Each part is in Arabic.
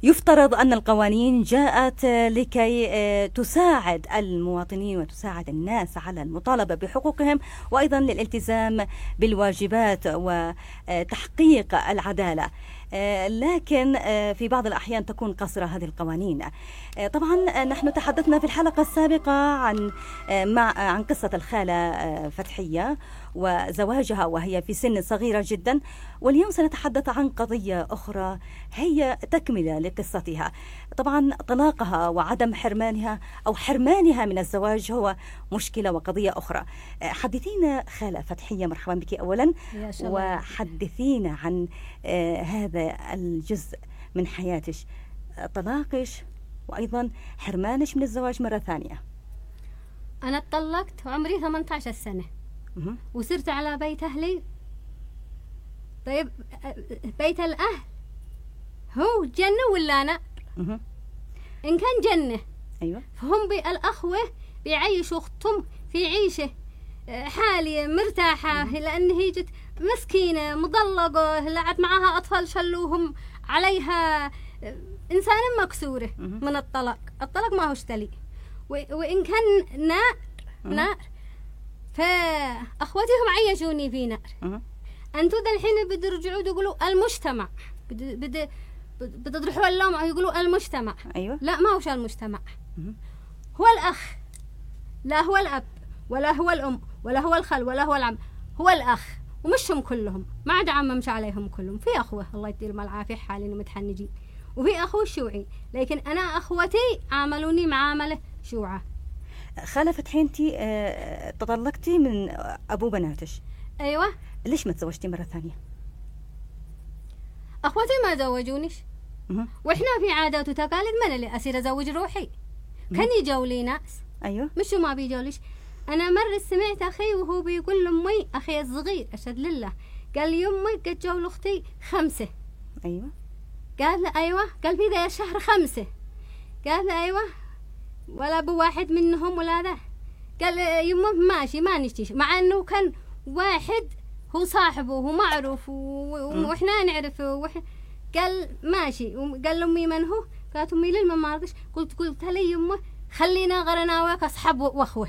يفترض أن القوانين جاءت لكي تساعد المواطنين وتساعد الناس على المطالبة بحقوقهم، وأيضا للالتزام بالواجبات وتحقيق العدالة، لكن في بعض الأحيان تكون قصيرة هذه القوانين. طبعا نحن تحدثنا في الحلقة السابقة عن قصة الخالة فتحية وزواجها وهي في سن صغيرة جدا، واليوم سنتحدث عن قضية أخرى هي تكملة لقصتها. طبعا طلاقها وعدم حرمانها أو حرمانها من الزواج هو مشكلة وقضية أخرى. حدثينا خالة فتحية، مرحبا بك أولا، وحدثينا عن هذا الجزء من حياتك، طلاقك وأيضا حرمانك من الزواج مرة ثانية. أنا اتطلقت وعمري 18 سنة وصرت على بيت أهلي. طيب بيت الأهل هو جنة ولا نار؟ إن كان جنة أيوة، فهم الأخوة بيعيشوا أختهم في عيشة حالية مرتاحة، لأن هي جت مسكينة مضلقة، لعت معها أطفال شلوهم عليها، إنسانة مكسورة من الطلاق ما هو اشتلي. وإن كان نار فأخواتهم عيشوني في نار. أنتوا ذا الحين بترجعوا تقولوا المجتمع، بتطرحوا اللوم يقولوا المجتمع. أيوة. لا، ما هوش المجتمع، هو الأخ، لا هو الأب ولا هو الأم ولا هو الخال ولا هو العم، هو الأخ. ومشهم كلهم، ما عدا عم مش عليهم كلهم. في أخوة الله يديهم العافية حالين متحنجين، وفي أخوة شيوعي، لكن أنا أخوتي عاملوني معاملة شيوعة. خالة فتحي، أنت تطلقتي من أبو بناتك. أيوة. ليش ما تزوجتي مرة ثانية؟ أخوتي ما زوجونيش، وإحنا في عادات وتقاليد من اللي أصير أزوج روحي. كان يجوا لي ناس. أيوة. مش ما بيجوليش. أنا مرة سمعت أخي وهو بيقول لأمي، أخي الصغير أشهد لله، قال لي يمي قد جو لأختي 5. أيوة. قال له أيوة، قال في ذا الشهر 5. قال له أيوة، ولا أبو واحد منهم ولا ذا. قال يمه ماشي ما نشتيش، مع أنه كان واحد هو صاحبه ومعروف وإحنا نعرفه قال ماشي. قال لأمي من هو؟ قالت أمي للما ما رضيش. قلت لي يمه خلينا غرنا وياك أصحاب وأخوة.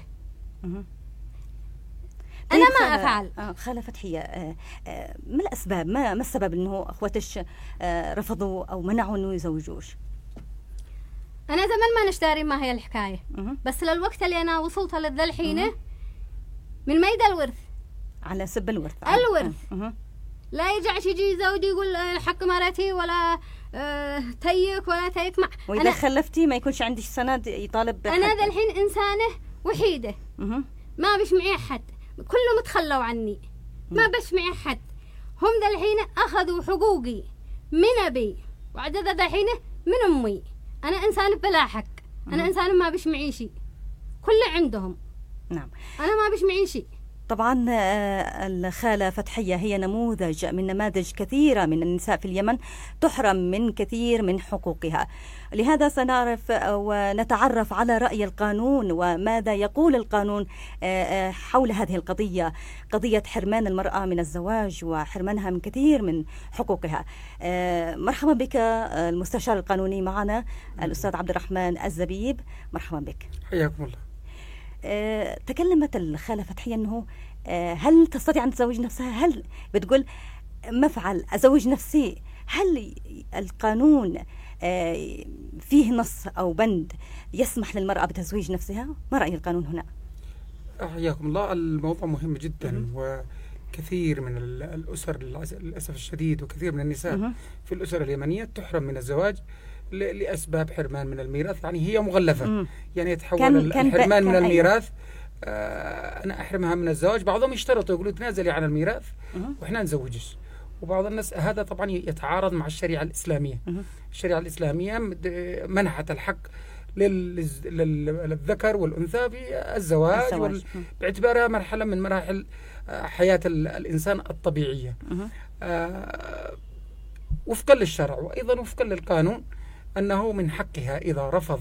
أنا ما أفعل. خالة فتحية، ما الأسباب، ما السبب أنه أخوتش رفضوا أو منعوا أنه يزوجوش؟ أنا زمان ما نشتري ما هي الحكاية، بس للوقت اللي أنا وصلت لذا الحين من ميدا الورث، على سب الورث. لا يرجعش يجي زوجي يقول حق مرتي ولا تيك ولا تيك مع. وإذا خلفتي ما يكونش عندك سند يطالب أنا ذا الحين إنسانة وحيدة، ما بش معي أحد، كلهم تخلوا عني، ما بش معي أحد. هم ذا الحين أخذوا حقوقي من أبي وعد ذا الحين من أمي. أنا إنسان بلا حق، أنا إنسان ما بش معي شيء، كله عندهم. نعم. أنا ما بش معي شيء. طبعا الخالة فتحية هي نموذج من نماذج كثيرة من النساء في اليمن تحرم من كثير من حقوقها. لهذا سنعرف ونتعرف على رأي القانون وماذا يقول القانون حول هذه القضية، قضية حرمان المرأة من الزواج وحرمانها من كثير من حقوقها. مرحبا بك المستشار القانوني معنا الأستاذ عبد الرحمن الزبيب، مرحبا بك. حياكم الله. تكلمت الخالة فتحية أنه هل تستطيع أن تزوج نفسها؟ هل بتقول مفعل أزوج نفسي؟ هل القانون فيه نص أو بند يسمح للمرأة بتزويج نفسها؟ ما رأي القانون هنا؟ حياكم الله. الموضوع مهم جدا، وكثير من الأسر للأسف الشديد وكثير من النساء في الأسر اليمنية تحرم من الزواج لأسباب حرمان من الميراث. يعني هي مغلفة، يعني يتحول الحرمان من الميراث. أنا أحرمها من الزواج. بعضهم يشترطوا يقولوا تنازلي عن الميراث وإحنا نزوجك، وبعض الناس هذا طبعا يتعارض مع الشريعة الإسلامية. الشريعة الإسلامية منحت الحق للذكر والأنثى بالزواج باعتبارها مرحلة من مراحل حياة الإنسان الطبيعية وفقا للشرع، وأيضا وفقا للقانون أنه من حقها إذا رفض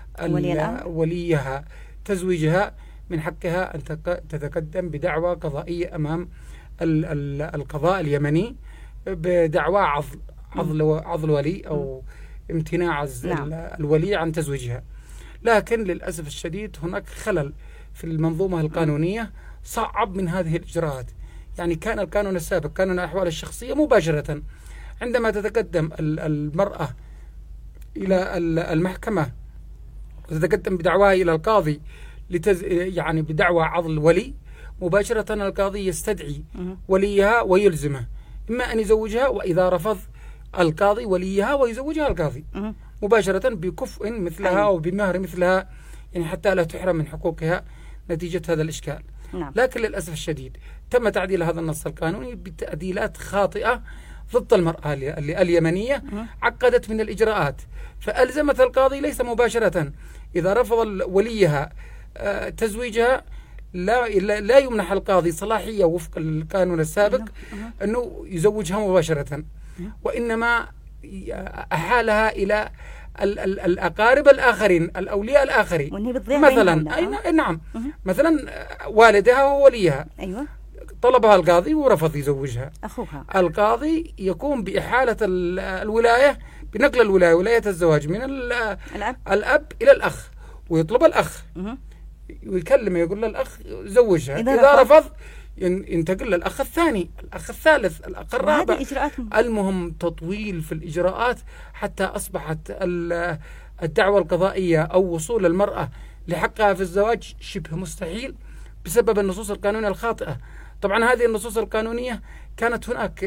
وليها تزويجها من حقها أن تتقدم بدعوى قضائية أمام القضاء اليمني، بدعوى عضل ولي أو امتناع الولي عن تزويجها. لكن للأسف الشديد هناك خلل في المنظومة القانونية صعب من هذه الإجراءات. يعني كان القانون السابق قانون الأحوال الشخصية مباشرة عندما تتقدم المرأة إلى المحكمة وتتقدم بدعواها إلى القاضي يعني بدعوى عضل ولي، مباشرة القاضي يستدعي وليها ويلزمه إما أن يزوجها، وإذا رفض القاضي وليها ويزوجها القاضي مباشرة بكفء مثلها وبمهر مثلها، يعني حتى لا تحرم من حقوقها نتيجة هذا الإشكال. لكن للأسف الشديد تم تعديل هذا النص القانوني بتعديلات خاطئة ضد المرأة اليمنية، عقدت من الإجراءات، فألزمت القاضي ليس مباشرة إذا رفض وليها تزويجها لا يمنح القاضي صلاحية وفق القانون السابق أنه يزوجها مباشرة، وإنما أحالها إلى الأقارب الآخرين، الأولياء الآخرين، مثلا نعم مثلا والدها ووليها، طلبها القاضي ورفض يزوجها، أخوها القاضي يقوم بإحالة الولاية، بنقل الولاية، ولاية الزواج من الأب إلى الأخ، ويطلب الأخ ويكلمه يقول له الأخ زوجها، إذا رفض ينتقل للأخ الثاني، الأخ الثالث، الأخ الرابع. المهم تطويل في الإجراءات حتى أصبحت الدعوة القضائية أو وصول المرأة لحقها في الزواج شبه مستحيل بسبب النصوص القانونية الخاطئة. طبعا هذه النصوص القانونية كانت هناك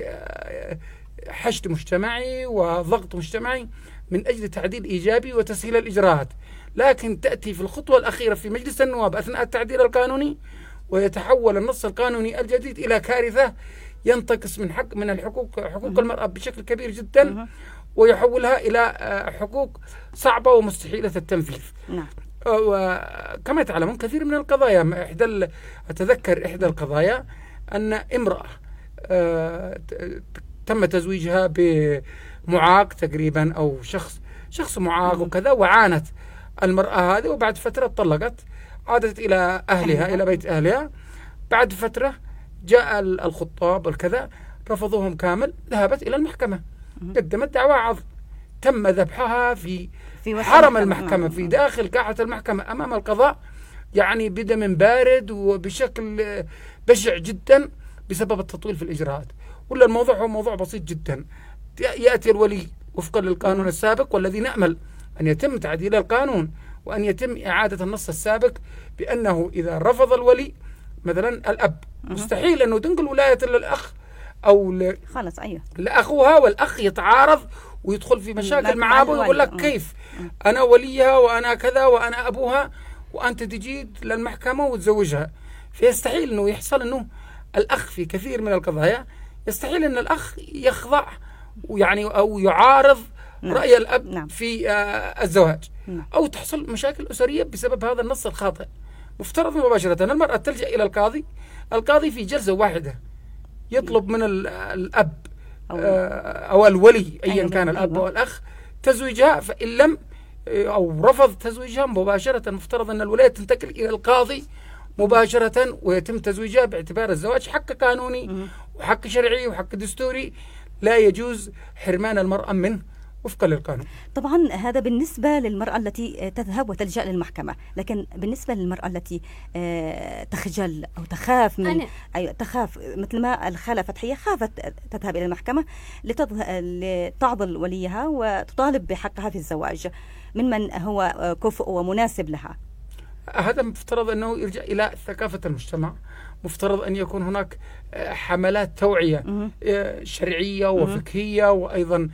حشد مجتمعي وضغط مجتمعي من أجل تعديل إيجابي وتسهيل الإجراءات، لكن تأتي في الخطوة الأخيرة في مجلس النواب أثناء التعديل القانوني ويتحول النص القانوني الجديد إلى كارثة ينتقص من حقوق المرأة بشكل كبير جدا، ويحولها إلى حقوق صعبة ومستحيلة التنفيذ. وكما تعلمون كثير من القضايا، أتذكر إحدى القضايا أن امرأة تم تزويجها بمعاق تقريبا أو شخص معاق وكذا، وعانت المرأة هذه، وبعد فترة طلقت، عادت إلى أهلها إلى بيت أهلها. بعد فترة جاء الخطاب والكذا رفضوهم كامل، ذهبت إلى المحكمة، قدمت دعوى عض، تم ذبحها في حرم المحكمة، في داخل قاعة المحكمة أمام القضاء، يعني بدم بارد وبشكل بشع جدا بسبب التطويل في الإجراءات. ولا الموضوع هو موضوع بسيط جدا، يأتي الولي وفقا للقانون السابق، والذي نأمل أن يتم تعديل القانون وأن يتم إعادة النص السابق بأنه إذا رفض الولي مثلا الأب مستحيل أنه تنقل ولاية للأخ أو خلاص لأخوها، والأخ يتعارض ويدخل في مشاكل مع أبوه ويقول لك كيف أنا وليها وأنا كذا وأنا أبوها وأنت تجي للمحكمة وتزوجها. فيستحيل أنه يحصل أنه الأخ في كثير من القضايا يستحيل أن الأخ يخضع يعني أو يعارض رأي الأب في الزواج، أو تحصل مشاكل أسرية بسبب هذا النص الخاطئ. مفترض مباشرة المرأة تلجأ إلى القاضي في جلسة واحدة يطلب من الأب أو الولي أيا كان الأب أو الأخ تزويجها، فإن لم أو رفض تزويجها مباشرة مفترض أن الولاية تنتقل إلى القاضي مباشرة ويتم تزويجها، باعتبار الزواج حق قانوني وحق شرعي وحق دستوري لا يجوز حرمان المرأة منه وفقا للقانون. طبعا هذا بالنسبة للمرأة التي تذهب وتلجأ للمحكمة، لكن بالنسبة للمرأة التي تخجل أو تخاف تخاف مثل ما الخالة فتحية خافت تذهب إلى المحكمة لتعضل وليها وتطالب بحقها في الزواج من هو كفء ومناسب لها. هذا مفترض أنه يرجع إلى ثقافة المجتمع، مفترض أن يكون هناك حملات توعية شرعية وفقهية وأيضا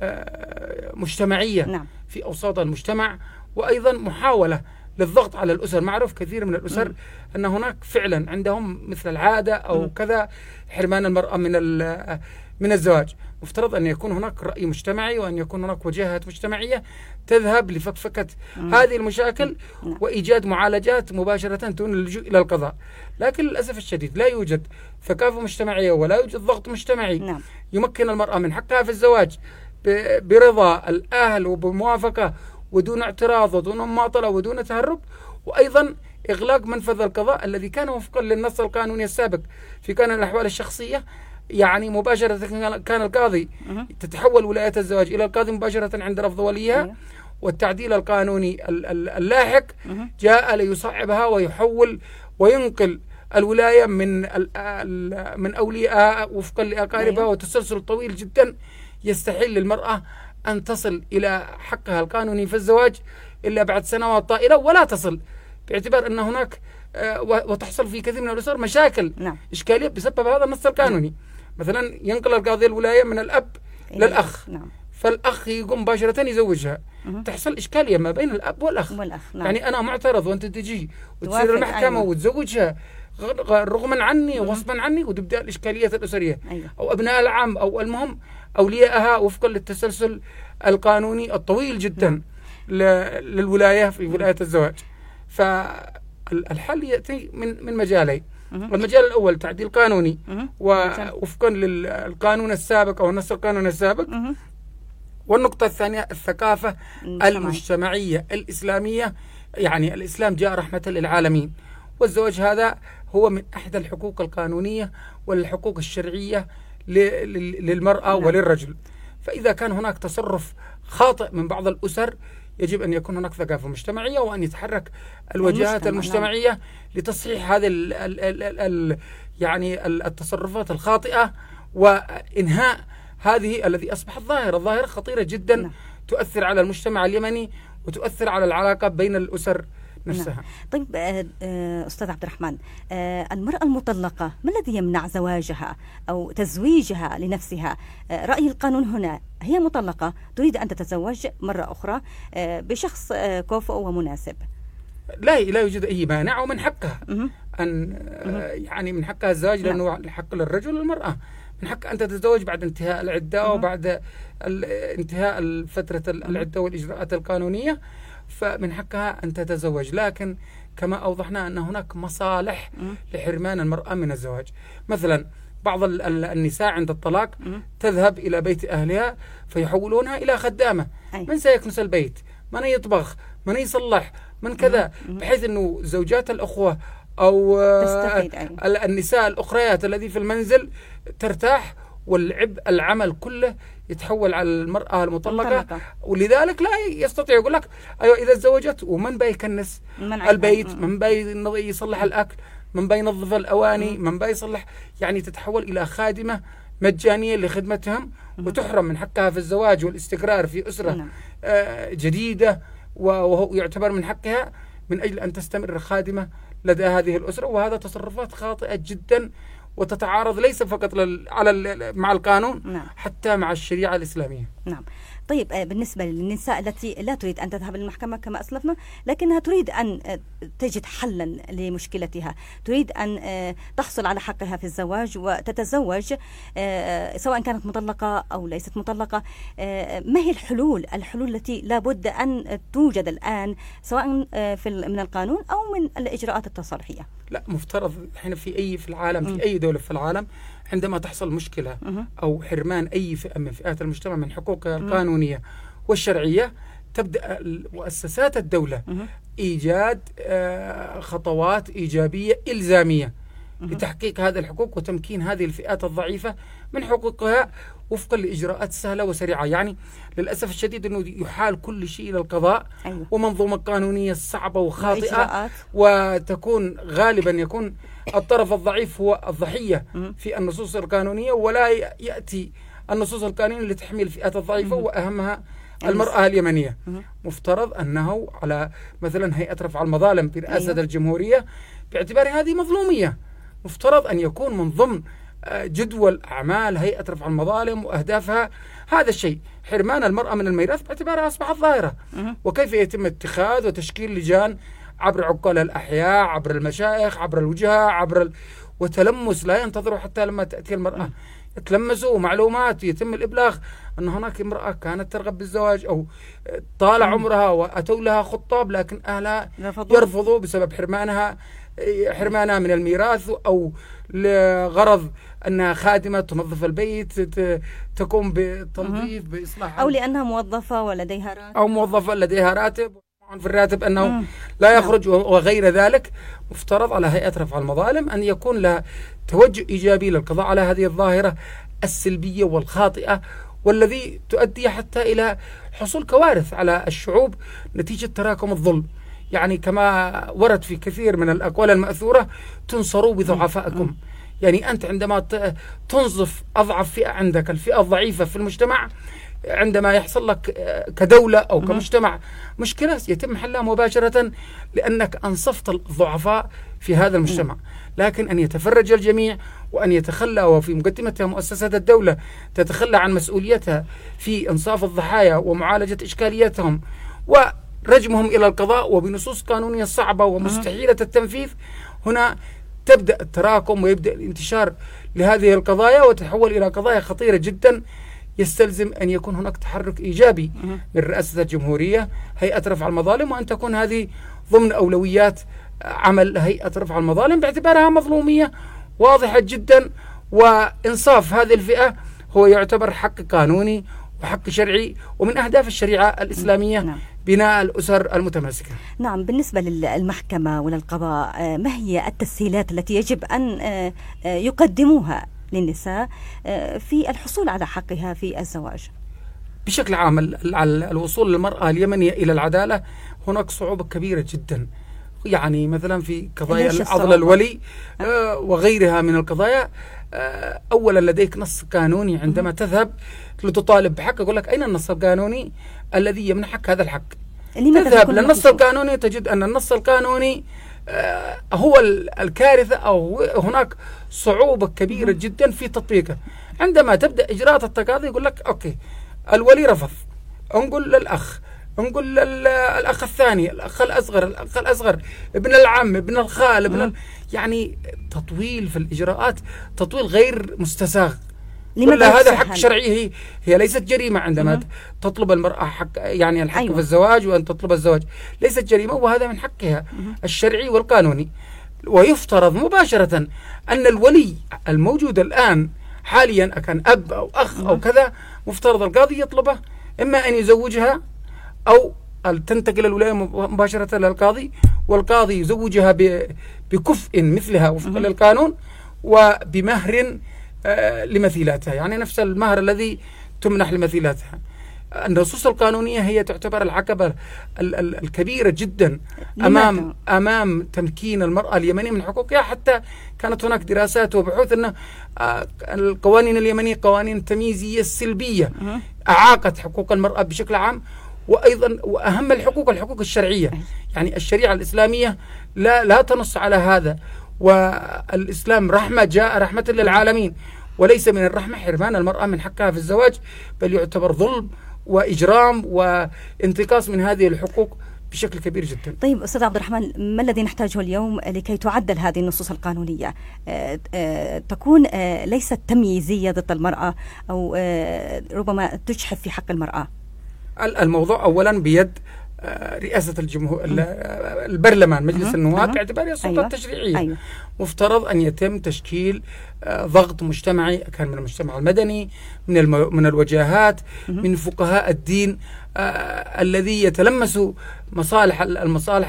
مجتمعية في أوساط المجتمع، وأيضا محاولة للضغط على الأسر. معروف كثير من الأسر أن هناك فعلا عندهم مثل العادة أو كذا حرمان المرأة من الزواج. مفترض أن يكون هناك رأي مجتمعي وأن يكون هناك وجهات مجتمعية تذهب لفكفكة هذه المشاكل وإيجاد معالجات مباشرة دون اللجوء إلى القضاء. لكن للأسف الشديد لا يوجد ثقافة مجتمعية ولا يوجد ضغط مجتمعي يمكن المرأة من حقها في الزواج برضا الأهل وبموافقة ودون اعتراض ودون مماطلة ودون تهرب، وأيضا إغلاق منفذ القضاء الذي كان وفقا للنص القانوني السابق في قانون الأحوال الشخصية يعني مباشرة كان القاضي تتحول ولاية الزواج إلى القاضي مباشرة عند رفض وليها، والتعديل القانوني اللاحق جاء ليصعبها ويحول وينقل الولاية من أوليائها وفقا لأقاربها، وتسلسل طويل جدا يستحيل للمرأة أن تصل إلى حقها القانوني في الزواج إلا بعد سنوات طائلة، ولا تصل باعتبار أن هناك وتحصل في كثير من الأسر مشاكل إشكالية بسبب هذا النص القانوني. مثلا ينقل القاضي الولاية من الأب للأخ، فالأخ يقوم مباشرة يزوجها، تحصل إشكالية ما بين الأب والأخ. يعني أنا معترض وأنت تجي وتصير المحكمة وتزوجها رغما عني وغصبا عني، وتبدأ الإشكاليات الأسرية. أو أبناء العم أو المهم أوليائها وفقا للتسلسل القانوني الطويل جدا للولاية في ولاية الزواج. فالحل يأتي من مجالين. المجال الأول تعديل قانوني وفقا للقانون السابق أو النص القانوني السابق. والنقطة الثانية الثقافة المجتمعية الإسلامية. يعني الإسلام جاء رحمة للعالمين، والزواج هذا هو من أحد الحقوق القانونية والحقوق الشرعية للمرأة وللرجل. فإذا كان هناك تصرف خاطئ من بعض الأسر يجب أن يكون هناك ثقافة مجتمعية، وأن يتحرك الوجهات المجتمعية لتصحيح هذه يعني التصرفات الخاطئة وإنهاء هذه الذي أصبحت ظاهرة خطيرة جدا تؤثر على المجتمع اليمني وتؤثر على العلاقة بين الأسر نفسها. طيب أستاذ عبد الرحمن، المرأة المطلقة ما الذي يمنع زواجها أو تزويجها لنفسها؟ رأي القانون هنا هي مطلقة تريد أن تتزوج مرة أخرى بشخص كفء ومناسب. لا يوجد أي مانع، ومن حقها أن يعني من حقها الزواج، لأنه الحق للرجل والمرأة. من حق أن تتزوج بعد انتهاء العدة وبعد انتهاء فترة العدة والإجراءات القانونية، فمن حقها أن تتزوج. لكن كما أوضحنا أن هناك مصالح لحرمان المرأة من الزواج. مثلا بعض النساء عند الطلاق تذهب إلى بيت أهلها فيحولونها إلى خدامة. من سيكنس البيت؟ من يطبخ؟ من يصلح؟ من كذا؟ بحيث أنه زوجات الأخوة أو النساء الأخريات الذي في المنزل ترتاح، والعبء العمل كله يتحول على المرأة المطلقة. ولذلك لا يستطيع يقول لك أيوة إذا تزوجت ومن بيكنس البيت، من يصلح الأكل، من بينظف الأواني، من بيصلح، يعني تتحول إلى خادمة مجانية لخدمتهم، وتحرم من حقها في الزواج والاستقرار في أسرة جديدة، وهو يعتبر من حقها من أجل أن تستمر خادمة لدى هذه الأسرة. وهذا تصرفات خاطئة جدا وتتعارض ليس فقط مع القانون، حتى مع الشريعة الإسلامية. نعم. طيب بالنسبة للنساء التي لا تريد أن تذهب للمحكمة كما أسلفنا، لكنها تريد أن تجد حلا لمشكلتها، تريد أن تحصل على حقها في الزواج وتتزوج سواء كانت مطلقة أو ليست مطلقة، ما هي الحلول التي لابد أن توجد الآن سواء من القانون أو من الإجراءات التصالحية؟ لا، مفترض احنا في العالم، في أي دولة في العالم، عندما تحصل مشكلة أو حرمان أي فئة من فئات المجتمع من حقوقها القانونية والشرعية، تبدأ مؤسسات الدولة إيجاد خطوات إيجابية إلزامية لتحقيق هذه الحقوق وتمكين هذه الفئات الضعيفة من حقوقها وفقا لإجراءات سهلة وسريعة. يعني للأسف الشديد أنه يحال كل شيء إلى القضاء، ومنظومة قانونية صعبة وخاطئة، وتكون غالبا يكون الطرف الضعيف هو الضحية في النصوص القانونية، ولا يأتي النصوص القانونية لتحمي الفئات الضعيفة وأهمها المرأة اليمنية. مفترض أنه على مثلا هيئة رفع المظالم برئاسة الجمهورية، باعتبار هذه مظلومية، مفترض أن يكون من ضمن جدول أعمال هيئة رفع المظالم وأهدافها هذا الشيء، حرمان المرأة من الميراث باعتبارها أصبحت ظاهرة، وكيف يتم اتخاذ وتشكيل لجان عبر عقال الأحياء، عبر المشايخ، عبر الوجهة، وتلمس لا ينتظروا حتى لما تأتي المرأة، يتلمسوا معلومات، يتم الإبلاغ أن هناك امرأة كانت ترغب بالزواج أو طال عمرها وأتوا لها خطاب، لكن أهلها يرفضوا بسبب حرمانها من الميراث، أو لغرض أنها خادمة تنظف البيت، تقوم بالتنظيف بإصلاح، أو لأنها موظفة ولديها راتب، أو موظفة لديها راتب. في الراتب أنه لا يخرج وغير ذلك. مفترض على هيئة رفع المظالم أن يكون لها توجه إيجابي للقضاء على هذه الظاهرة السلبية والخاطئة، والذي تؤدي حتى إلى حصول كوارث على الشعوب نتيجة تراكم الظلم. يعني كما ورد في كثير من الأقوال المأثورة: تنصروا بضعفائكم. يعني أنت عندما تنظف أضعف فئة عندك، الفئة الضعيفة في المجتمع، عندما يحصل لك كدولة أو كمجتمع مشكلة يتم حلها مباشرة لأنك أنصفت الضعفاء في هذا المجتمع. لكن أن يتفرج الجميع وأن يتخلى، وفي مقدمتها مؤسسات الدولة تتخلى عن مسؤوليتها في إنصاف الضحايا ومعالجة إشكالياتهم ورجمهم إلى القضاء وبنصوص قانونية صعبة ومستحيلة التنفيذ، هنا تبدأ التراكم ويبدأ الانتشار لهذه القضايا وتتحول إلى قضايا خطيرة جدا. يستلزم أن يكون هناك تحرك إيجابي من رئاسة الجمهورية، هيئة رفع المظالم، وأن تكون هذه ضمن أولويات عمل هيئة رفع المظالم باعتبارها مظلومية واضحة جدا. وإنصاف هذه الفئة هو يعتبر حق قانوني وحق شرعي، ومن أهداف الشريعة الإسلامية بناء الأسر المتماسكة. نعم. بالنسبة للمحكمة وللقضاء، ما هي التسهيلات التي يجب أن يقدموها للنساء في الحصول على حقها في الزواج؟ بشكل عام الوصول للمرأة اليمنية إلى العدالة هناك صعوبة كبيرة جدا. يعني مثلا في قضايا عضل الولي وغيرها من القضايا، أولا لديك نص قانوني عندما تذهب لتطالب بحق، يقول لك أين النص القانوني الذي يمنحك هذا الحق؟ تذهب للنص القانوني تجد أن النص القانوني هو الكارثة، أو هناك صعوبة كبيرة جدا في تطبيقه. عندما تبدأ إجراءات التقاضي يقول لك أوكي الولي رفض، انقل للأخ، انقل للأخ الثاني، الأخ الأصغر، ابن العم، ابن الخال، يعني تطويل في الإجراءات، تطويل غير مستساغ. هذا حق شرعي، هي ليست جريمة عندما تطلب المرأة حق، يعني الحق في الزواج، وأن تطلب الزواج ليست جريمة، وهذا من حقها الشرعي والقانوني. ويفترض مباشرة أن الولي الموجود الآن حاليا كان أب أو أخ أو كذا، مفترض القاضي يطلبه إما أن يزوجها أو تنتقل الولاية مباشرة للقاضي، والقاضي يزوجها بكفء مثلها وفقا للقانون وبمهر لمثيلاتها، يعني نفس المهر الذي تمنح لمثيلاتها. النصوص القانونية هي تعتبر العقبة الكبيرة جدا أمام تمكين المرأة اليمنية من حقوقها. حتى كانت هناك دراسات وبحوث أن القوانين اليمنية قوانين تمييزية سلبية أعاقت حقوق المرأة بشكل عام، وأيضا وأهم الحقوق الشرعية. يعني الشريعة الإسلامية لا تنص على هذا، والإسلام رحمة، جاء رحمة للعالمين، وليس من الرحمة حرمان المرأة من حقها في الزواج، بل يعتبر ظلم وإجرام وانتقاص من هذه الحقوق بشكل كبير جدا. طيب أستاذ عبد الرحمن، ما الذي نحتاجه اليوم لكي تعدل هذه النصوص القانونية تكون ليست تمييزية ضد المرأة أو ربما تجحف في حق المرأة؟ الموضوع أولا بيد رئاسة البرلمان، مجلس النواب، باعتباره السلطة التشريعية. مفترض أن يتم تشكيل ضغط مجتمعي، كان من المجتمع المدني، من الوجاهات، من فقهاء الدين، الذي يتلمس المصالح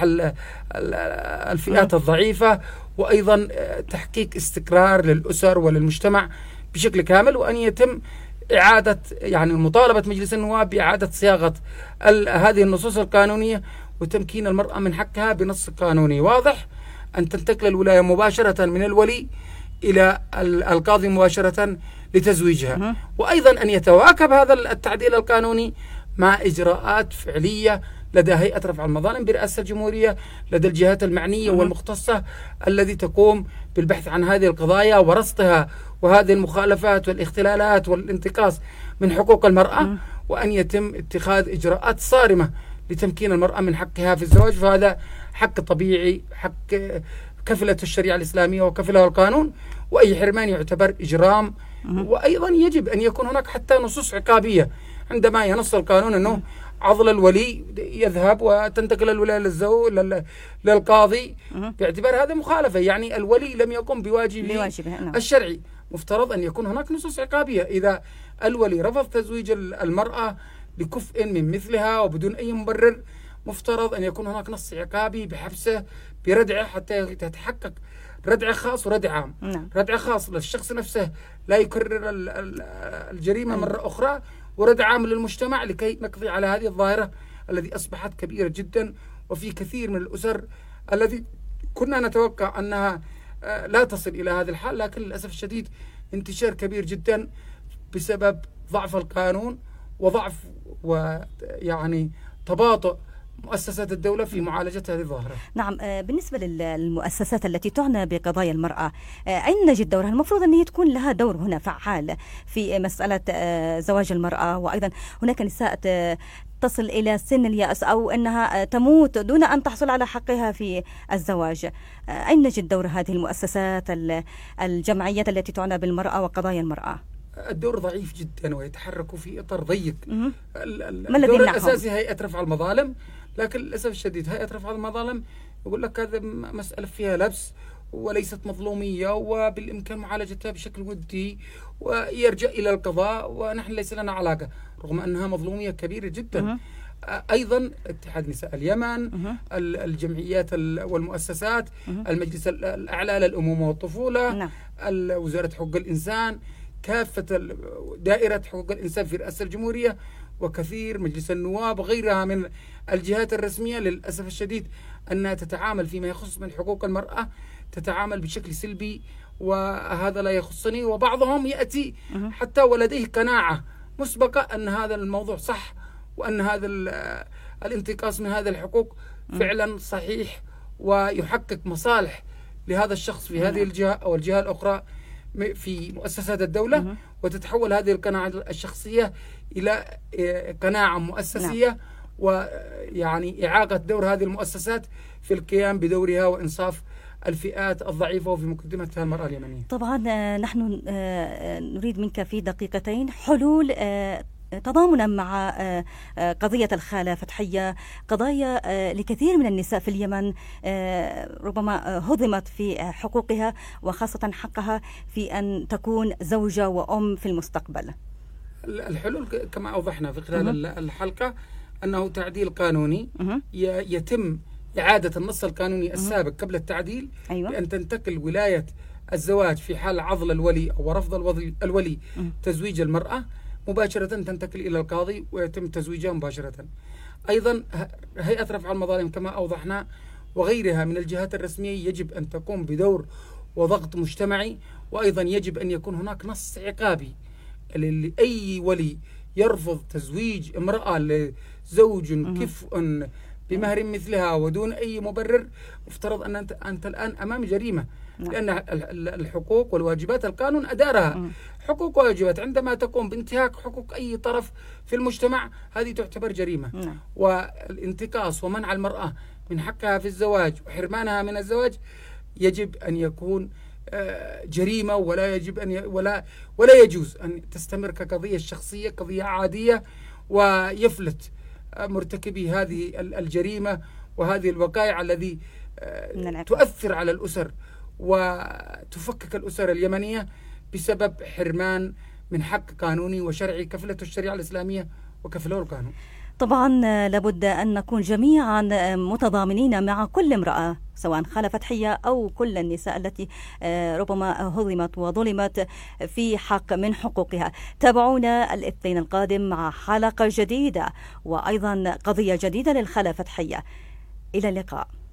الفئات الضعيفة، وأيضا تحقيق استقرار للأسر وللمجتمع بشكل كامل، وأن يتم إعادة، يعني مطالبة مجلس النواب بإعادة صياغة هذه النصوص القانونية وتمكين المرأة من حقها بنص قانوني واضح، أن تنتقل الولاية مباشرة من الولي إلى القاضي مباشرة لتزويجها، وأيضا أن يتواكب هذا التعديل القانوني مع إجراءات فعلية لدى هيئة رفع المظالم برئاسة الجمهورية، لدى الجهات المعنية والمختصة التي تقوم بالبحث عن هذه القضايا ورصدها وهذه المخالفات والاختلالات والانتقاص من حقوق المرأة، وأن يتم اتخاذ إجراءات صارمة لتمكين المرأة من حقها في الزواج. فهذا حق طبيعي، حق كفلة الشريعة الإسلامية وكفلها القانون، وأي حرمان يعتبر إجرام. وأيضا يجب أن يكون هناك حتى نصوص عقابية عندما ينص القانون أنه عضل الولي يذهب وتنتقل الولاية للقاضي باعتبار هذا مخالفة، يعني الولي لم يقم بواجبه الشرعي. مفترض أن يكون هناك نصوص عقابية إذا الولي رفض تزويج المرأة بكفء من مثلها وبدون أي مبرر، مفترض أن يكون هناك نص عقابي بحبسه بردعه حتى تتحقق ردع خاص وردع عام. ردع خاص للشخص نفسه لا يكرر الجريمة مرة أخرى، وردع عام للمجتمع لكي نقضي على هذه الظاهرة التي أصبحت كبيرة جدا. وفي كثير من الأسر التي كنا نتوقع أنها لا تصل إلى هذا الحال، لكن للأسف الشديد انتشار كبير جدا بسبب ضعف القانون وضعف ويعني تباطؤ مؤسسات الدولة في معالجة هذه الظاهرة. نعم، بالنسبة للمؤسسات التي تعنى بقضايا المرأة، أين نجد دورها؟ المفروض أن تكون لها دور هنا فعال في مسألة زواج المرأة، وأيضا هناك نساء تصل إلى سن اليأس أو أنها تموت دون أن تحصل على حقها في الزواج. أين نجد دور هذه المؤسسات الجمعيات التي تعنى بالمرأة وقضايا المرأة؟ الدور ضعيف جدا ويتحرك في إطار ضيق. الدور الأساسي هيئة رفع المظالم، لكن للأسف الشديد هيئة رفع المظالم يقول لك هذا مسألة فيها لبس وليست مظلومية وبالإمكان معالجتها بشكل ودي ويرجع إلى القضاء ونحن ليس لنا علاقة، رغم أنها مظلومية كبيرة جدا. أيضا اتحاد نساء اليمن، الجمعيات والمؤسسات، المجلس الأعلى للأمومة والطفولة، وزارة حقوق الإنسان، كافة دائرة حقوق الإنسان في رئاسة الجمهورية، وكثير مجلس النواب وغيرها من الجهات الرسمية. للأسف الشديد أنها تتعامل فيما يخص من حقوق المرأة تتعامل بشكل سلبي، وهذا لا يخصني. وبعضهم يأتي حتى ولديه قناعة مسبقة أن هذا الموضوع صح، وأن هذا الانتقاص من هذا الحقوق فعلا صحيح ويحقق مصالح لهذا الشخص في هذه الجهة أو الجهة الأخرى في مؤسسات الدولة، وتتحول هذه القناعة الشخصية إلى قناعة مؤسسية، ويعني إعاقة دور هذه المؤسسات في القيام بدورها وإنصاف الفئات الضعيفة وفي مقدمتها المرأة اليمنية. طبعا نحن نريد منك في دقيقتين حلول تضامنا مع قضية الخالة فتحية، قضايا لكثير من النساء في اليمن ربما هضمت في حقوقها، وخاصة حقها في أن تكون زوجة وأم في المستقبل. الحلول كما أوضحنا في خلال الحلقة أنه تعديل قانوني يتم إعادة النص القانوني السابق قبل التعديل، بأن تنتقل ولاية الزواج في حال عضل الولي أو رفض الولي تزويج المرأة مباشرة تنتقل إلى القاضي ويتم تزويجها مباشرة. أيضا هيئة رفع المظالم كما أوضحنا وغيرها من الجهات الرسمية يجب أن تقوم بدور وضغط مجتمعي، وأيضا يجب أن يكون هناك نص عقابي لأي ولي يرفض تزويج امرأة لزوج كفء بمهر مثلها ودون أي مبرر. مفترض أن أنت الآن أمام جريمة، لأن الحقوق والواجبات القانون أدارها. حقوق وواجبات عندما تقوم بانتهاك حقوق أي طرف في المجتمع هذه تعتبر جريمة. والانتقاص ومنع المرأة من حقها في الزواج وحرمانها من الزواج يجب أن يكون جريمة، ولا يجب أن ولا يجوز أن تستمر كقضية شخصية، قضية عادية، ويفلت مرتكبي هذه الجريمة وهذه الوقائع الذي تؤثر على الأسر وتفكك الأسر اليمنية بسبب حرمان من حق قانوني وشرعي كفلته الشريعة الإسلامية وكفله القانون. طبعا لابد أن نكون جميعا متضامنين مع كل امرأة، سواء خالة فتحية أو كل النساء التي ربما هضمت وظلمت في حق من حقوقها. تابعونا الاثنين القادم مع حلقة جديدة وأيضا قضية جديدة للخالة فتحية. إلى اللقاء.